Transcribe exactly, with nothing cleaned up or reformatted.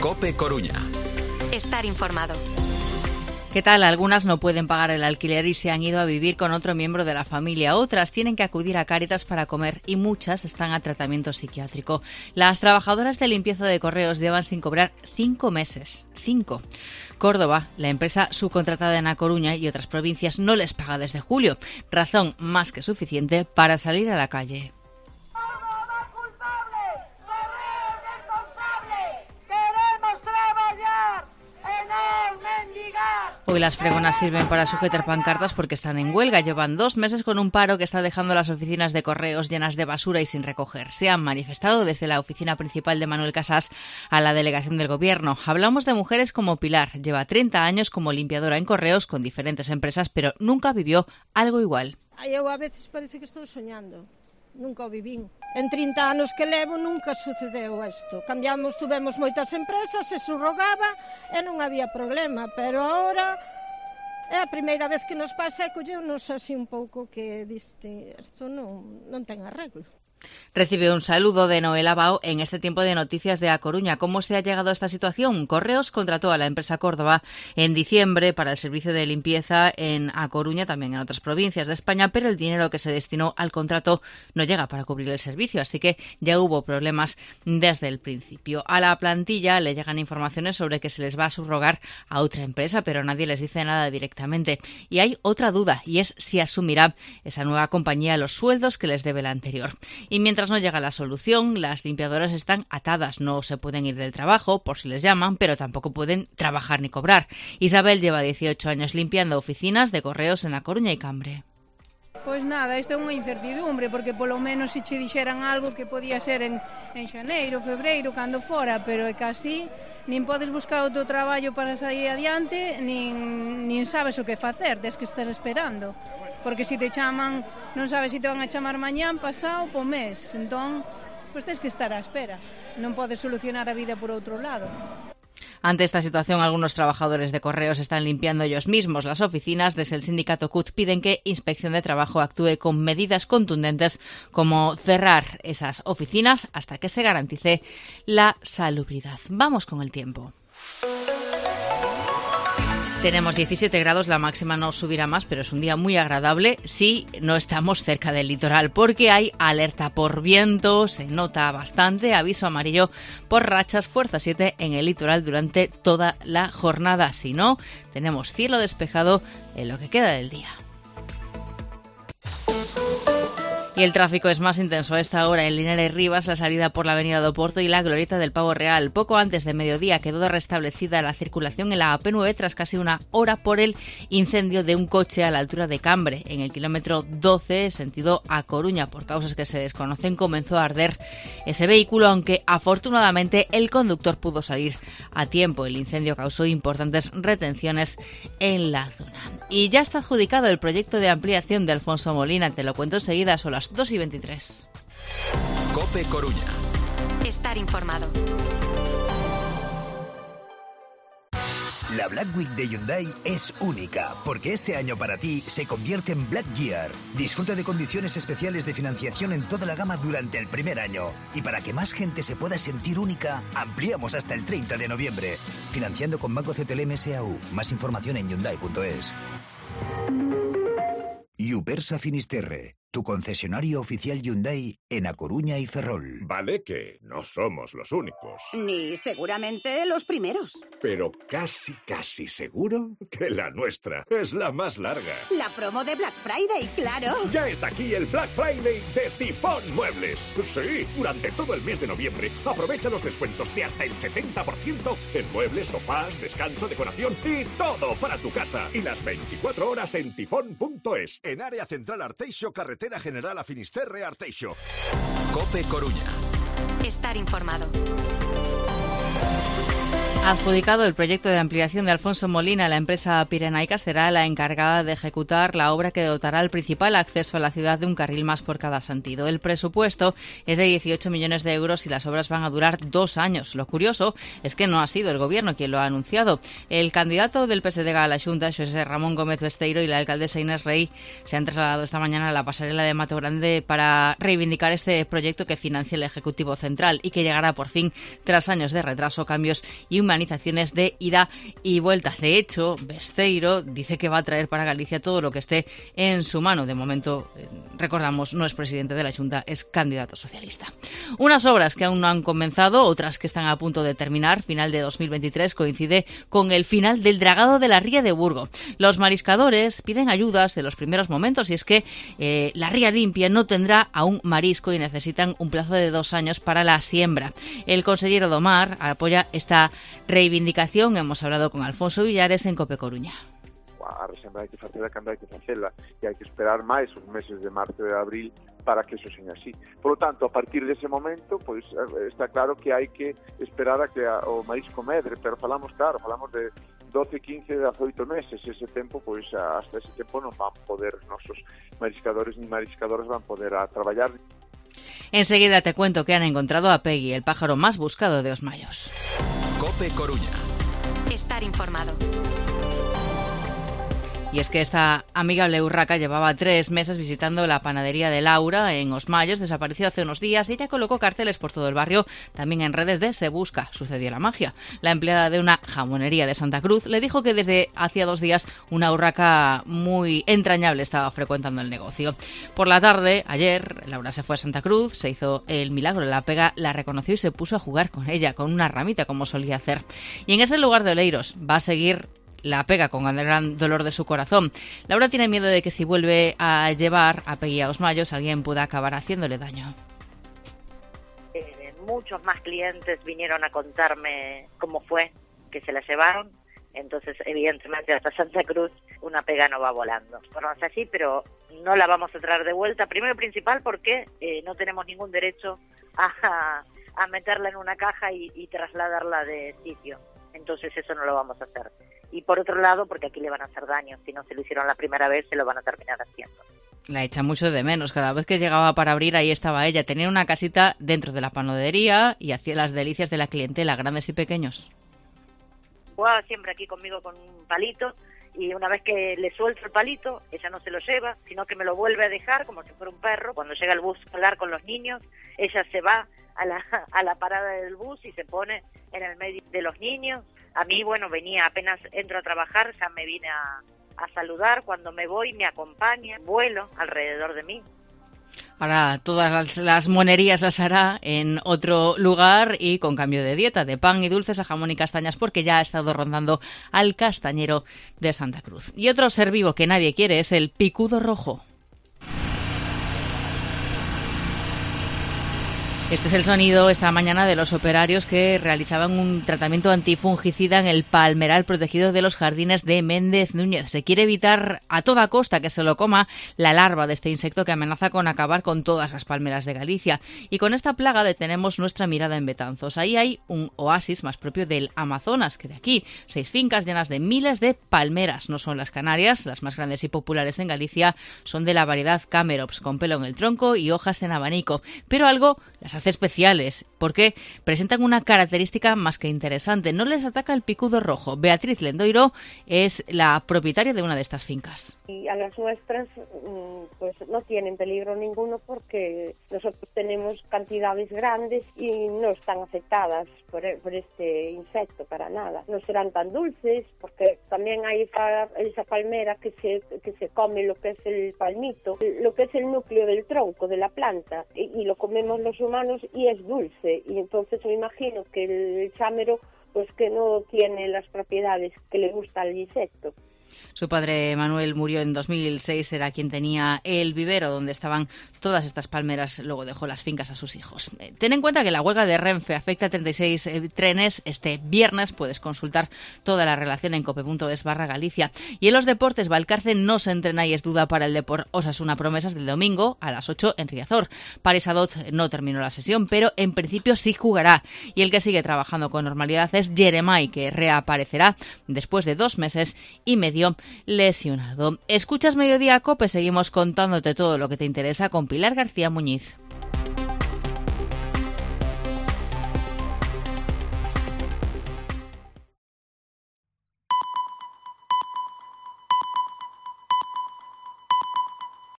COPE Coruña. Estar informado. ¿Qué tal? Algunas no pueden pagar el alquiler y se han ido a vivir con otro miembro de la familia. Otras tienen que acudir a Cáritas para comer y muchas están a tratamiento psiquiátrico. Las trabajadoras de limpieza de correos llevan sin cobrar cinco meses. Cinco. Córdoba, la empresa subcontratada en A Coruña y otras provincias, no les paga desde julio. Razón más que suficiente para salir a la calle. Hoy las fregonas sirven para sujetar pancartas porque están en huelga. Llevan dos meses con un paro que está dejando las oficinas de correos llenas de basura y sin recoger. Se han manifestado desde la oficina principal de Manuel Casas a la delegación del Gobierno. Hablamos de mujeres como Pilar. Lleva treinta años como limpiadora en correos con diferentes empresas, pero nunca vivió algo igual. Eu a veces parece que estou soñando. Nunca o vivín. En trinta anos que levo nunca sucedeu isto. Cambiamos, tuvemos moitas empresas, se subrogaba e non había problema, pero agora é a primeira vez que nos pasa e colleunos así un pouco que diste, isto non, non ten arreglo. Recibe un saludo de Noel Abao en este tiempo de noticias de A Coruña. ¿Cómo se ha llegado a esta situación? Correos contrató a la empresa Córdoba en diciembre para el servicio de limpieza en A Coruña, también en otras provincias de España, pero el dinero que se destinó al contrato no llega para cubrir el servicio, así que ya hubo problemas desde el principio. A la plantilla le llegan informaciones sobre que se les va a subrogar a otra empresa, pero nadie les dice nada directamente. Y hay otra duda, y es si asumirá esa nueva compañía los sueldos que les debe la anterior. Y mientras no llega la solución, las limpiadoras están atadas. No se pueden ir del trabajo, por si les llaman, pero tampoco pueden trabajar ni cobrar. Isabel lleva dieciocho años limpiando oficinas de correos en A Coruña y Cambre. Pois nada, isto é unha incertidumbre, porque polo menos se che dixeran algo que podía ser en, en xaneiro, febreiro, cando fora, pero é que así nin podes buscar outro traballo para sair adiante, nin, nin sabes o que facer, des que estás esperando. Porque se te chaman, non sabes se te van a chamar mañán, pasado, po mes. Entón, pois tens que estar á espera. Non podes solucionar a vida por outro lado. Ante esta situación, algunos trabajadores de correos están limpiando ellos mismos las oficinas. Desde el sindicato C U T piden que Inspección de Trabajo actúe con medidas contundentes como cerrar esas oficinas hasta que se garantice la salubridad. Vamos con el tiempo. Tenemos diecisiete grados, la máxima no subirá más, pero es un día muy agradable si no estamos cerca del litoral, porque hay alerta por viento, se nota bastante, aviso amarillo por rachas, fuerza siete en el litoral durante toda la jornada. Si no, tenemos cielo despejado en lo que queda del día. Y el tráfico es más intenso a esta hora en Linares Rivas, la salida por la avenida do Porto y la glorieta del Pavo Real. Poco antes de mediodía quedó restablecida la circulación en la A P nueve tras casi una hora por el incendio de un coche a la altura de Cambre. En el kilómetro doce, sentido A Coruña, por causas que se desconocen, comenzó a arder ese vehículo, aunque afortunadamente el conductor pudo salir a tiempo. El incendio causó importantes retenciones en la zona. Y ya está adjudicado el proyecto de ampliación de Alfonso Molina. Te lo cuento enseguida, son las dos y veintitrés. COPE Coruña. Estar informado. La Black Week de Hyundai es única, porque este año para ti se convierte en Black Year. Disfruta de condiciones especiales de financiación en toda la gama durante el primer año. Y para que más gente se pueda sentir única, ampliamos hasta el treinta de noviembre. Financiando con Banco C T L M S A U. Más información en hyundai punto es. Yupersa Finisterre, tu concesionario oficial Hyundai en A Coruña y Ferrol. Vale que no somos los únicos. Ni seguramente los primeros. Pero casi, casi seguro que la nuestra es la más larga. La promo de Black Friday, claro. Ya está aquí el Black Friday de Tifón Muebles. Sí, durante todo el mes de noviembre aprovecha los descuentos de hasta el setenta por ciento en muebles, sofás, descanso, decoración y todo para tu casa. Y las veinticuatro horas en tifón punto es. En área central Arteixo, carretera general a Finisterre Arteixo. COPE Coruña. Estar informado. Adjudicado el proyecto de ampliación de Alfonso Molina, la empresa Pirenaica será la encargada de ejecutar la obra que dotará el principal acceso a la ciudad de un carril más por cada sentido. El presupuesto es de dieciocho millones de euros y las obras van a durar dos años. Lo curioso es que no ha sido el Gobierno quien lo ha anunciado. El candidato del P S D a la Xunta, José Ramón Gómez Besteiro, y la alcaldesa Inés Rey se han trasladado esta mañana a la pasarela de Mato Grande para reivindicar este proyecto que financia el Ejecutivo Central y que llegará por fin tras años de retraso, cambios y un organizaciones de ida y vuelta. De hecho, Besteiro dice que va a traer para Galicia todo lo que esté en su mano. De momento, recordamos, no es presidente de la Xunta, es candidato socialista. Unas obras que aún no han comenzado, otras que están a punto de terminar. Final de dos mil veintitrés coincide con el final del dragado de la ría de Burgo. Los mariscadores piden ayudas de los primeros momentos y es que eh, la ría limpia no tendrá aún marisco y necesitan un plazo de dos años para la siembra. El consejero do Mar apoya esta reivindicación. Hemos hablado con Alfonso Villares en Cope Coruña. A resembra hai que facela cando hai que facela e hai que esperar máis os meses de marzo e de abril para que eso seña así. Por lo tanto, a partir dese momento, pois está claro que hai que esperar a que a, o marisco medre, pero falamos claro, falamos de doce, quince, dezaoito meses. Ese tempo, pois hasta ese tempo non van poder os nosos mariscadores ni mariscadoras van poder a traballar. Enseguida te cuento que han encontrado a Peggy, el pájaro más buscado de Os Mayos. Cope Coruña. Estar informado. Y es que esta amigable urraca llevaba tres meses visitando la panadería de Laura en Os Mayos, desapareció hace unos días y ella colocó carteles por todo el barrio, también en redes de Se Busca. Sucedió la magia. La empleada de una jamonería de Santa Cruz le dijo que desde hacía dos días una urraca muy entrañable estaba frecuentando el negocio. Por la tarde, ayer, Laura se fue a Santa Cruz, se hizo el milagro, la pega la reconoció y se puso a jugar con ella, con una ramita como solía hacer. Y en ese lugar de Oleiros va a seguir la pega con el gran dolor de su corazón. Laura tiene miedo de que si vuelve a llevar a Peggy a Os Mayos, alguien pueda acabar haciéndole daño. Eh, muchos más clientes vinieron a contarme cómo fue que se la llevaron. Entonces, evidentemente, hasta Santa Cruz una pega no va volando. Bueno, es así, pero no la vamos a traer de vuelta. Primero y principal porque eh, no tenemos ningún derecho a, a meterla en una caja y, y trasladarla de sitio. Entonces eso no lo vamos a hacer. Y por otro lado, porque aquí le van a hacer daño. Si no se lo hicieron la primera vez, se lo van a terminar haciendo. La echa mucho de menos. Cada vez que llegaba para abrir, ahí estaba ella. Tenía una casita dentro de la panadería y hacía las delicias de la clientela, grandes y pequeños. Jugaba siempre aquí conmigo con un palito y una vez que le suelto el palito, ella no se lo lleva, sino que me lo vuelve a dejar como si fuera un perro. Cuando llega el bus escolar con los niños, ella se va a la, a la parada del bus y se pone en el medio de los niños. A mí, bueno, venía, apenas entro a trabajar, ya me vine a, a saludar. Cuando me voy, me acompaña, vuelo alrededor de mí. Ahora todas las, las monerías las hará en otro lugar y con cambio de dieta, de pan y dulces a jamón y castañas, porque ya ha estado rondando al castañero de Santa Cruz. Y otro ser vivo que nadie quiere es el picudo rojo. Este es el sonido esta mañana de los operarios que realizaban un tratamiento antifungicida en el palmeral protegido de los jardines de Méndez Núñez. Se quiere evitar a toda costa que se lo coma la larva de este insecto que amenaza con acabar con todas las palmeras de Galicia. Y con esta plaga detenemos nuestra mirada en Betanzos. Ahí hay un oasis más propio del Amazonas que de aquí. Seis fincas llenas de miles de palmeras. No son las Canarias, las más grandes y populares en Galicia son de la variedad Camerops, con pelo en el tronco y hojas en abanico. Pero algo las hace especiales porque presentan una característica más que interesante. No les ataca el picudo rojo. Beatriz Lendoiro es la propietaria de una de estas fincas. Y a las nuestras pues no tienen peligro ninguno porque nosotros tenemos cantidades grandes y no están afectadas por, por este insecto para nada. No serán tan dulces porque también hay esa, esa palmera que se, que se come lo que es el palmito, lo que es el núcleo del tronco de la planta y, y lo comemos los humanos y es dulce, y entonces me imagino que el chámero pues que no tiene las propiedades que le gusta al insecto. Su padre Manuel murió en dos mil seis, era quien tenía el vivero donde estaban todas estas palmeras, luego dejó las fincas a sus hijos. Eh, ten en cuenta que la huelga de Renfe afecta a treinta y seis eh, trenes. Este viernes puedes consultar toda la relación en cope punto es barra Galicia. Y en los deportes, Valcarce no se entrena y es duda para el Depor Osasuna Promesas del domingo a las ocho en Riazor. Paris Adot no terminó la sesión, pero en principio sí jugará. Y el que sigue trabajando con normalidad es Jeremai, que reaparecerá después de dos meses y medio lesionado. Escuchas Mediodía Cope, seguimos contándote todo lo que te interesa con Pilar García Muñiz.